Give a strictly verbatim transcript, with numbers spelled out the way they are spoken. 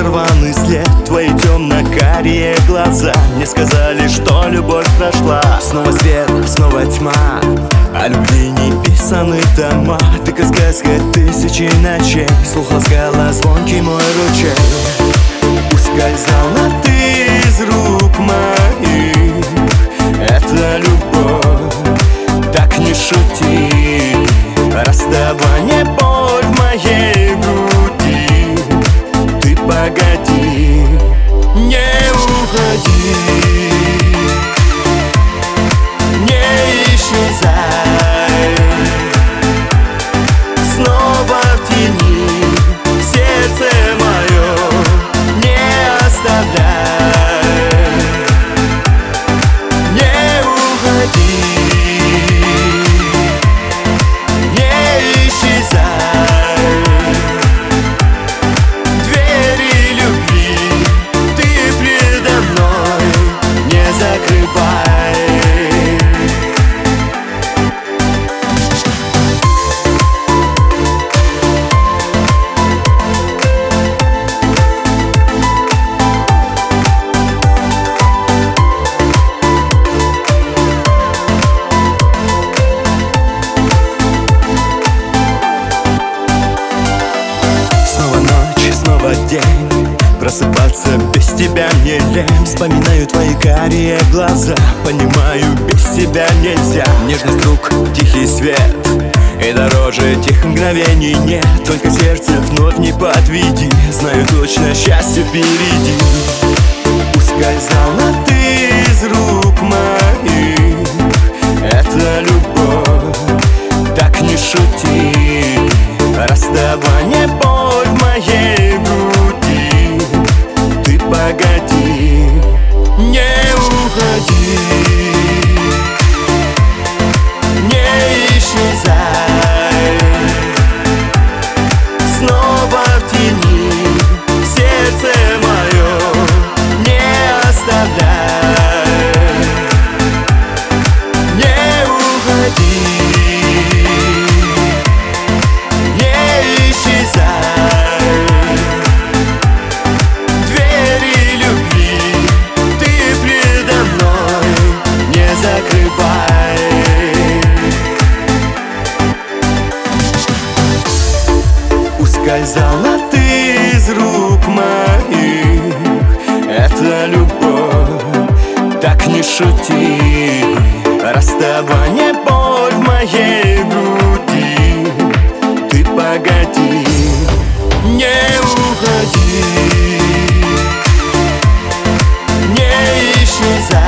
рваный след, твои темно-карие глаза мне сказали, что любовь прошла. Снова свет, снова тьма, о любви не писаны дома. Ты как сказка тысячи ночей, слух ласкала звонкий мой ручей. Ускользала ты из рук моих, это любовь, так не шути. Расставание, боль в моей груди. Ты погоди, не уходи, не исчезай. Снова в тени сердце мое не оставляй. Не уходи, день. Просыпаться без тебя мне лень. Вспоминаю твои карие глаза, понимаю, без тебя нельзя. Нежность рук, тихий свет, и дороже тех мгновений нет. Только сердце вновь не подведи, знаю точно, счастье впереди. Ускользала ты из рук моих, это любовь, так не шути. Расставание, боль в моей груди. Ты погоди, не уходи, не исчезай. Снова в тени сердце мое не оставляй. Не уходи, ускользала ты из рук моих, это любовь, так не шути. Расставание, боль в моей груди. Ты погоди, не уходи, не исчезай.